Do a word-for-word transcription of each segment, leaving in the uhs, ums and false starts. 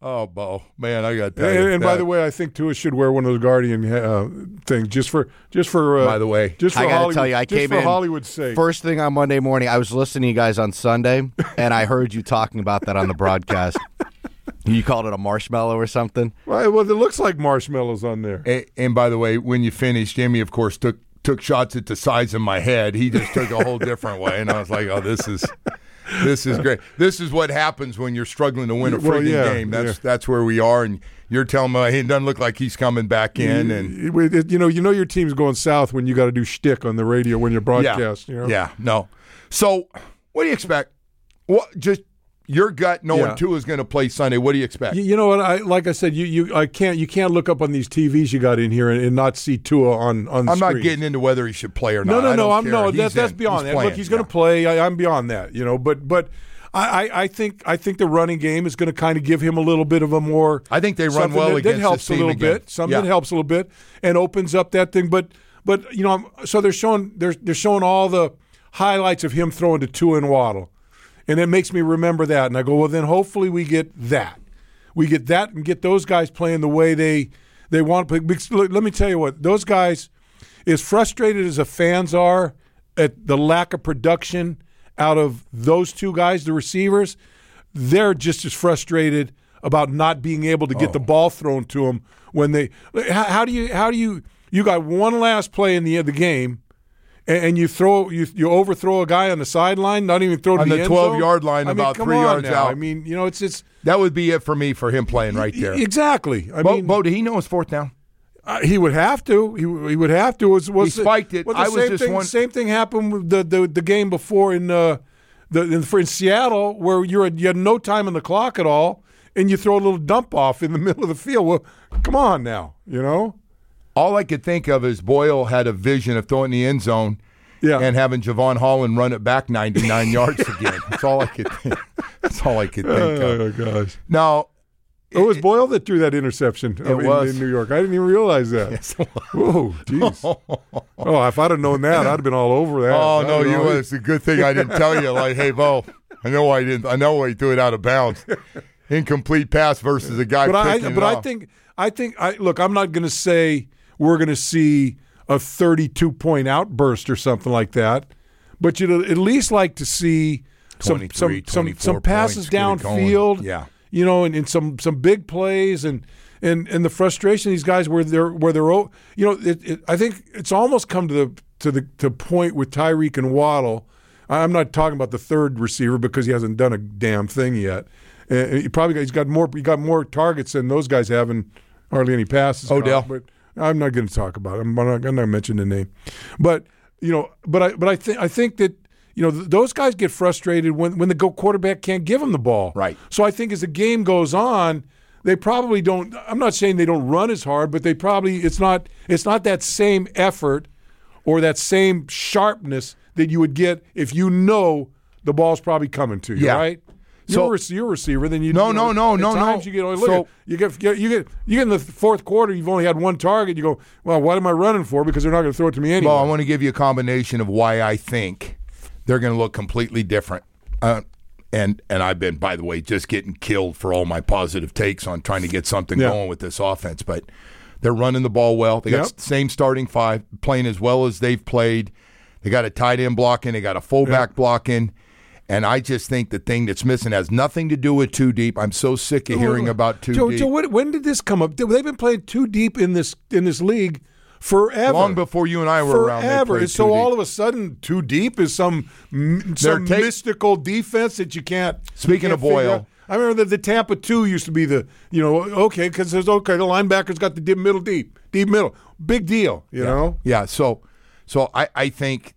Oh, Bo, man, I got that. And, and by the way, I think Tua should wear one of those Guardian uh, things just for just for. Uh, by the way, just for I gotta Hollywood, tell you, I just came for in Hollywood's sake. First thing on Monday morning, I was listening to you guys on Sunday, and I heard you talking about that on the broadcast. You called it a marshmallow or something? Right, well, it looks like marshmallows on there. And, and by the way, when you finished, Jimmy, of course, took took shots at the size of my head. He just took a whole different way, and I was like, "Oh, this is this is great. This is what happens when you're struggling to win a Well, freaking yeah, game. That's yeah. that's where we are." And you're telling me it doesn't look like he's coming back in. And you, you know, you know your team's going south when you got to do shtick on the radio when you broadcast. yeah, You know? yeah, no. So, what do you expect? What just your gut knowing Yeah. Tua is going to play Sunday? What do you expect? You, you know what? I like I said, you, you I can't you can't look up on these T Vs you got in here and, and not see Tua on on. The I'm not screen. getting into whether he should play or No, not. no, I no. don't I'm care. no. He's That, that's in. beyond He's that. playing. Look, he's going to Yeah. play. I, I'm beyond that. You know, but but I, I, I think I think the running game is going to kind of give him a little bit of a more. I think they run something well that, against that helps this team a little again. bit. Something Yeah. that helps a little bit and opens up that thing. But but you know, I'm, so they're showing they're they're showing all the highlights of him throwing to Tua and Waddle, and it makes me remember that. And I go, well, then hopefully we get that. We get that and get those guys playing the way they they want to play. Because, look, let me tell you what, those guys, as frustrated as the fans are at the lack of production out of those two guys, the receivers, they're just as frustrated about not being able to get Oh. the ball thrown to them when they. How, how do you? How do you? You got one last play in the of the game, and, and you throw you you overthrow a guy on the sideline, not even throw to On the the end twelve-yard zone? line I mean, about come three on yards now. out. I mean, you know, it's it's That would be it for me for him playing right there. exactly. I Bo, mean, Bo, did he know his fourth down? Uh, he would have to. He, he would have to. Was, was He spiked it. Well, the I was same just thing, one- Same thing happened with the, the the game before in uh, the in, for in Seattle, where you're you had no time on the clock at all, and you throw a little dump off in the middle of the field. Well, come on now, you know. All I could think of is Boyle had a vision of throwing the end zone Yeah. and having Javon Holland run it back ninety-nine yards again. That's all I could think. That's all I could think of. Oh gosh. Now, It was Boyle that threw that interception in, was. in New York. I didn't even realize that. yes, it was. Whoa, jeez. Oh, if I'd have known that, I'd have been all over that. Oh I'd no, have you been all- it's a good thing I didn't tell you. Like, hey, Bo, I know why I didn't. I know why he threw it out of bounds. Incomplete pass versus a guy But I, picking but it I off. think, I think, I look. I'm not going to say we're going to see a thirty-two point outburst or something like that, but you'd at least like to see some some twenty-three, some, twenty-four some passes points, get it going. downfield. Yeah. you know, and, and some some big plays and. And and the frustration of these guys where they're where they're you know it, it, I think it's almost come to the to the to point with Tyreek and Waddle. I'm not talking about the third receiver because he hasn't done a damn thing yet. And he probably got, he's got more he got more targets than those guys have and hardly any passes. Odell. caught, but I'm not going to talk about it. I'm not, I'm not going to mention the name. But you know, but I but I think I think that. You know, th- those guys get frustrated when, when the go quarterback can't give them the ball. Right. So I think as the game goes on, they probably don't. I'm not saying they don't run as hard, but they probably it's not it's not that same effort or that same sharpness that you would get if you know the ball's probably coming to you. Yeah. Right. So- you're, a, rec- you're a receiver. Then you No, you know, no, no, at no, times no. You get look So- at, you get you get you get in the fourth quarter. You've only had one target. You go, well, what am I running for? Because they're not going to throw it to me anyway. Well, I want to give you a combination of why I think they're going to look completely different. Uh, and and I've been, by the way, just getting killed for all my positive takes on trying to get something Yeah. going with this offense. But they're running the ball well. They got Yep. the same starting five, playing as well as they've played. They got a tight end blocking. They got a fullback Yep. blocking. And I just think the thing that's missing has nothing to do with too deep. I'm so sick of hearing about too Joe, deep. Joe, when, when did this come up? They've been playing too deep in this in this league forever. Long before you and I were around, they Forever. played And so too all deep. of a sudden, too deep is some m- some They're ta- mystical defense that you can't. Speaking you of can't figure Boyle. out. I remember that the Tampa two used to be the you know okay because there's okay the linebackers got the deep middle deep deep middle big deal you know Yeah, so so I, I think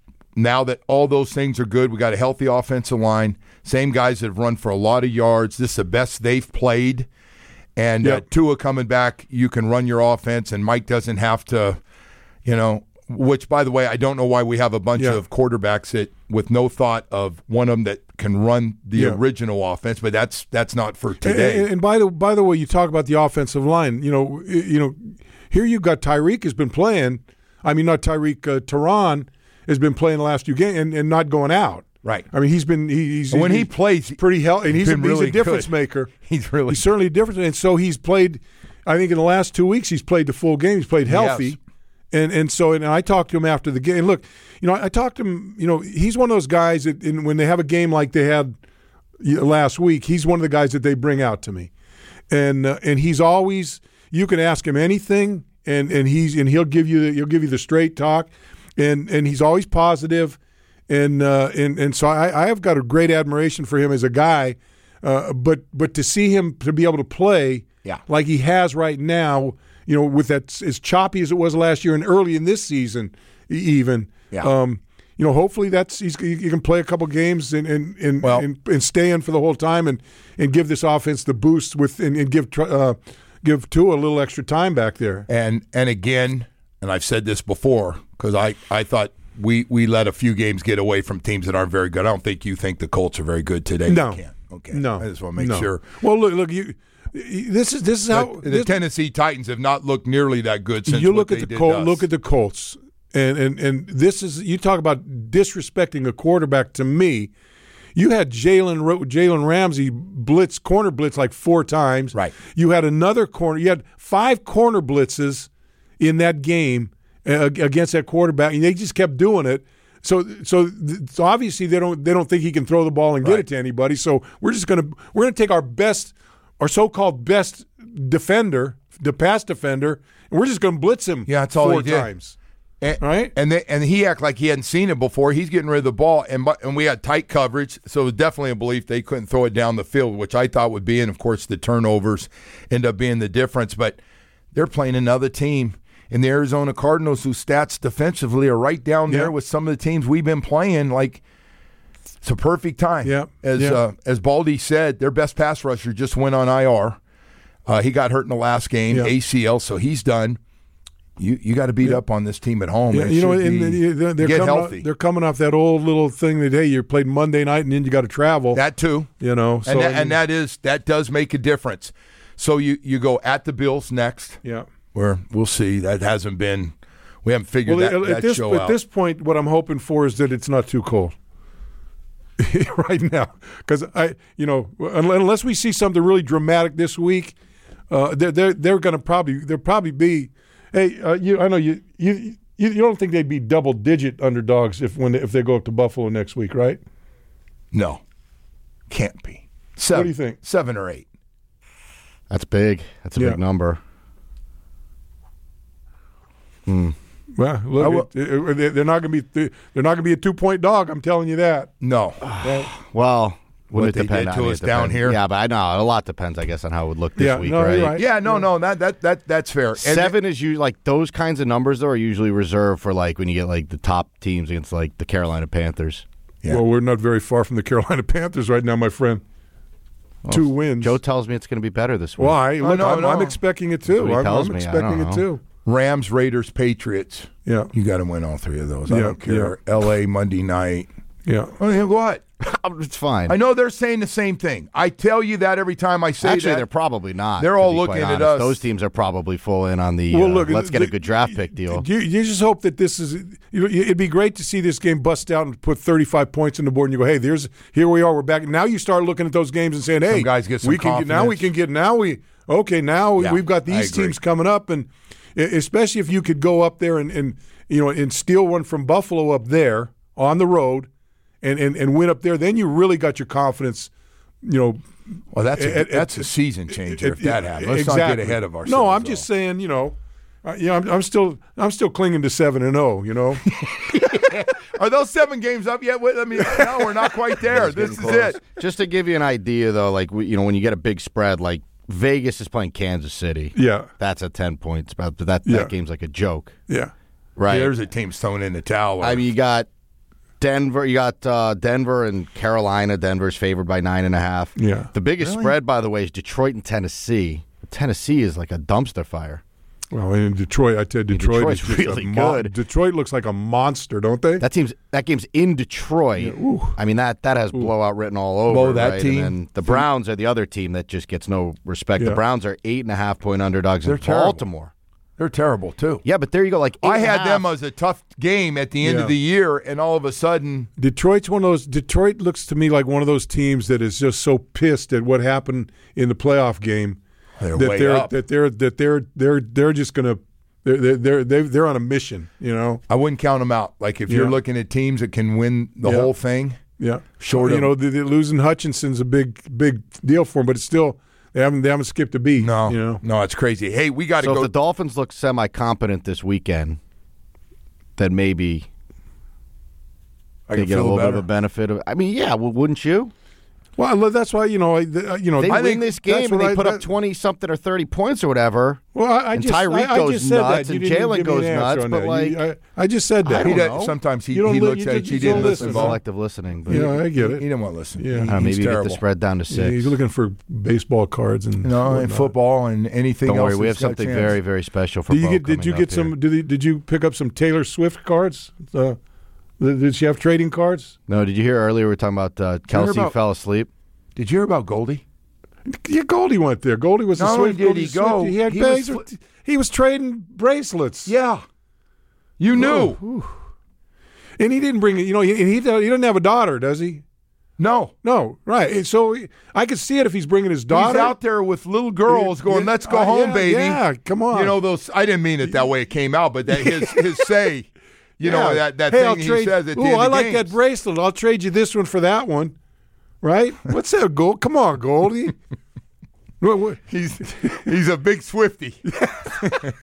now that all those things are good, we got a healthy offensive line, same guys that have run for a lot of yards. This is the best they've played. And uh, Yep. Tua coming back, you can run your offense, and Mike doesn't have to, you know, which, by the way, I don't know why we have a bunch Yeah. of quarterbacks that with no thought of one of them that can run the Yeah. original offense, but that's that's not for And, today. and, and by the by the way, you talk about the offensive line. You know, you know, here you got Tyreek has been playing. I mean, not Tyreek. Uh, Tehran has been playing the last few games and, and not going out. Right. I mean, he's been he, he's And when he's he plays, pretty healthy, and he's, been a, he's really a difference good. maker. He's really he's certainly a difference, and so he's played. I think in the last two weeks he's played the full game. He's played healthy, Yes. and and so and I talked to him after the game. Look, you know, I talked to him. You know, he's one of those guys that in, when they have a game like they had last week, he's one of the guys that they bring out to me, and uh, and he's always. You can ask him anything, and, and he's and he'll give you the, he'll give you the straight talk, and and he's always positive, and uh, and and so I, I have got a great admiration for him as a guy, uh, but but to see him to be able to play Yeah. like he has right now, you know, with that as choppy as it was last year and early in this season, e- even, Yeah. um, you know, hopefully that's he's he can play a couple games and and and, Well- and and stay in for the whole time and and give this offense the boost with and, and give. Uh, Give Tua a little extra time back there. And and again, and I've said this before because I, I thought we, we let a few games get away from teams that aren't very good. I don't think you think the Colts are very good today. No, You can't. Okay. no, I just want to make no. sure. Well, look, look, you. This is this is how The, the this, Tennessee Titans have not looked nearly that good since you what look they at the did Col- to us. look at the Colts, and and and this is you talk about disrespecting a quarterback. To me, you had Jalen Ro- Jalen Ramsey blitz corner blitz like four times. Right. You had another corner. You had five corner blitzes in that game uh, against that quarterback, and they just kept doing it. So, so, so obviously they don't they don't think he can throw the ball and get Right. it to anybody. So we're just gonna we're gonna take our best, our so-called best defender, the pass defender, and we're just gonna blitz him. Yeah, that's all four he did. times. And, Right? and they, and he acted like he hadn't seen it before. He's getting rid of the ball, and bu- and we had tight coverage, so it was definitely a belief they couldn't throw it down the field, which I thought would be, and of course the turnovers end up being the difference. But they're playing another team in the Arizona Cardinals whose stats defensively are right down there Yeah. with some of the teams we've been playing. Like it's a perfect time. Yeah, As yeah. Uh, as Baldy said, their best pass rusher just went on I R. Uh, he got hurt in the last game, Yeah. A C L, so he's done. You you got to beat up on this team at home. Yeah, It you know, should and be- they're, they're get coming healthy. Off, they're coming off that old little thing that hey, you played Monday night and then you got to travel. That too, you know, so and that, I mean, and that is that does make a difference. So you you go at the Bills next, yeah. where we'll see. That hasn't been. We haven't figured Well, that, at, that at this show at out. this point, what I'm hoping for is that it's not too cold right now, because I, you know, unless we see something really dramatic this week, uh, they're they're, they're going to probably they'll probably be. Hey, uh, you, I know you you you you don't think they'd be double digit underdogs if when they, if they go up to Buffalo next week, right? no, can't be. Seven, do you think? Seven or eight. That's big. That's a Yeah. big number. Well, I will- look, it, it, it- they're not going to be they're not going to be a two point dog. I'm telling you that. No, Well, would What it they depend did on to it us down depends. here? Yeah, but I know a lot depends, I guess, on how it would look this Yeah, week, no, right? you're right. yeah, no, no. That that that that's fair. And Seven is usually like those kinds of numbers though are usually reserved for like when you get like the top teams against like the Carolina Panthers. Yeah. Well, we're not very far from the Carolina Panthers right now, my friend. Two wins. Joe tells me it's going to be better this week. Why? Oh, Look, no, I'm, no. I'm expecting it too. That's what he I'm, tells I'm me. I expecting don't it know. too. Rams, Raiders, Patriots. Yeah, You got to win all three of those. I Yeah, don't care. L A Monday night. yeah. Oh, yeah, what? It's fine. I know they're saying the same thing. I tell you that every time I say Actually, that. they're probably not. They're to all be looking quite at honest. us. Those teams are probably full in on the Well, uh, look, let's get the- a good draft pick deal. You, you just hope that this is. You know, it'd be great to see this game bust out and put thirty-five points on the board, and you go, "Hey, there's here we are. We're back." Now you start looking at those games and saying, "Hey, guys get some we can get, now we confidence. can get now we okay now Yeah, we've got I these agree. teams coming up, and e- especially if you could go up there and, and you know and steal one from Buffalo up there on the road, and, and, and win up there, then you really got your confidence. You know, Well, that's a, At- at- that's a season changer if It- that it- happens. Let's not get exactly. ahead of ourselves. No, I'm though. just saying, you know, uh, you know, I'm, I'm still, I'm still clinging to seven and zero. You know, Are those seven games up yet? Wait, I mean, no, we're not quite there. It's this getting is close. it. Just to give you an idea, though, like we- you know, when you get a big spread, like Vegas is playing Kansas City. yeah, That's a ten point spread, but that, Yeah. that game's like a joke, yeah, right? There's a team throwing in the towel. I mean, you got Denver, you got uh, Denver and Carolina. Denver's favored by nine and a half. Yeah. The biggest Really? spread, by the way, is Detroit and Tennessee. Tennessee is like a dumpster fire. Well, in Detroit, I tell you, Detroit Detroit's is just really a mon- good. Detroit looks like a monster, don't they? That team's that game's in Detroit. I mean that that has blowout written all over. Well, that right? team- And then the Browns are the other team that just gets no respect. Yeah. The Browns are eight and a half point underdogs They're in terrible. Baltimore. They're terrible too. Yeah, but there you go. Like eight I and a had half. them as a tough game at the end Yeah. of the year, and all of a sudden, Detroit's one of those. Detroit looks to me like one of those teams that is just so pissed at what happened in the playoff game they're that way they're up. that they're that they're they're they're just gonna they're they're they're they're, they're on a mission. You know. I wouldn't count them out. Like if you're Yeah. looking at teams that can win the Yeah. whole thing, Yeah. Short you of- know, the, the losing Hutchinson's a big big deal for them, but it's still they haven't they haven't skipped a beat. no, You know. no, it's crazy. Hey, we got to So go. if the Dolphins look semi-competent this weekend, then maybe I they can get a feel little bit better. of a benefit of. I mean, yeah, well, wouldn't you? Well, that's why you know I the- you know They I win think this that's game and what they I- put up that- twenty something or thirty points or whatever. Well, I, I and just Tyreek I, I goes just said nuts that. You and didn't even Jalen give me an goes answer nuts, on but, that. like- You- I, I just said that. I He don't does, know. sometimes he, You don't he li- looks you at just- he you didn't don't listen. listen. Ball. Selective listening, but You know, I get He it. didn't want to listen. Yeah. He- I I don't know, he's maybe you get terrible. the spread down to Yeah, six. he's looking for baseball cards and No, and whatnot. football and anything Don't else. worry, we have that's got a something chance. very, very special for Did you Bo get? Did coming you up get here. some? Did you, did you pick up some Taylor Swift cards? Uh, did she have trading cards? No, did you hear earlier we were talking about uh, hear Kelsey about- fell asleep? Did you hear about Goldie? Yeah, Goldie went there. Goldie was a Not only Swift. did Goldie he go, Swift. He had he bags. was with- He was trading bracelets. Yeah, you knew. Whew. And he didn't bring it. You know, he, he he doesn't have a daughter, does he? No, No, right. And so I could see it if he's bringing his daughter he's out there with little girls going, Yeah, "Let's go uh, home, yeah, baby." Yeah, come on. You know those. I didn't mean it that way. It came out, but that his his say. You know Yeah. that that hey, thing I'll he trade, says at the ooh, end I of like games. that bracelet. I'll trade you this one for that one. Right? What's that, Gold? Come on, Goldie. What- what- He's he's a big Swiftie.